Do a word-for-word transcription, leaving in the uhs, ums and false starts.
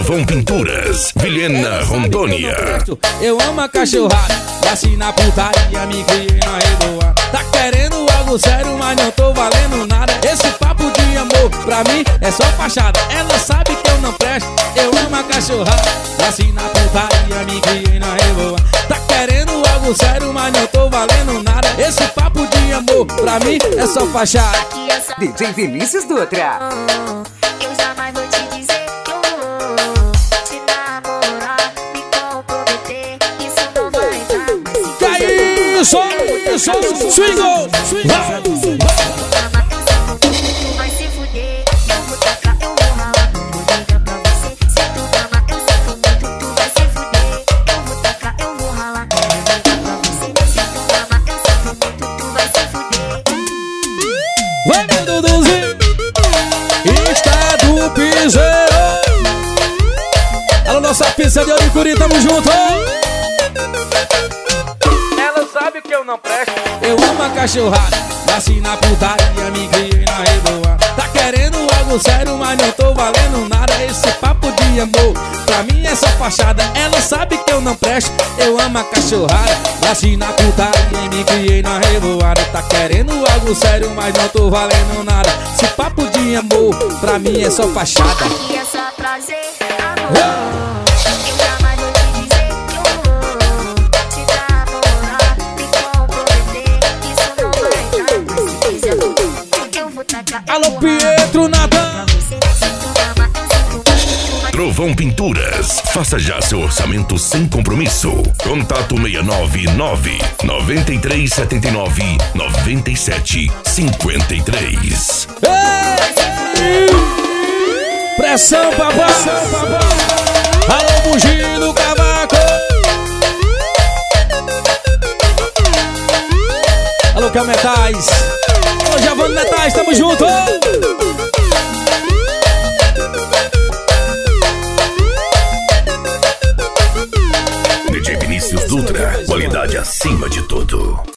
Trovão Pinturas, Vilhena, Rondônia. Eu amo a cachorrada, nasci na putaria, me criei na reboa. Tá querendo algo sério, mas não tô valendo nada. Esse papo de amor, pra mim, é só fachada. Ela sabe que eu não presto, eu amo a cachorrada, nasci na putaria, me criei na reboa. Tá querendo algo sério, mas não tô valendo nada. Esse papo de amor, pra mim, é só fachada. D J Vinícius Dutra. Eu jamais vou te dizer que eu vou te namorar, me comprometer, isso não vai dar. Que é isso? Isso, swingo, swingo. Tu vai se fuder, eu vou tacar, eu vou ralar. Vou ligar pra você, se tu ama, eu sinto muito. Tu vai se fuder, eu vou tacar, eu vou ralar. Vou ligar pra você, se tu ama, eu sinto muito. Tu vai se fuder. Vai, meu Duduzinho, está do piseiro. Alô, nossa pizza de Oricuri, tamo junto. Ela sabe que eu não presto, eu amo a cachorrada, nasci na putaria, me criei na reboa. Tá querendo algo sério, mas não tô valendo nada. Esse papo de amor, pra mim é só fachada. Ela sabe que eu não presto, eu amo a cachorrada, nasci na putaria, me criei na revoada. Tá querendo algo sério, mas não tô valendo nada. Esse papo de amor, pra mim é só fachada. Aqui é só prazer, amor. Eu jamais vou te dizer que eu vou te namorar, me comprometer, isso não vai dar. Mas se quiser fuder, eu vou tacar. Alô, Pietro Natan. Trovão Pinturas, faça já seu orçamento sem compromisso. Contato seis nove nove, nove três sete nove, nove sete cinco três. Pressão, papai. Alô, bugio do cavaco. Alô, Cal Metais. Alô, Giovanni Metais, tamo junto. D J Vinícius Dutra, qualidade acima de tudo.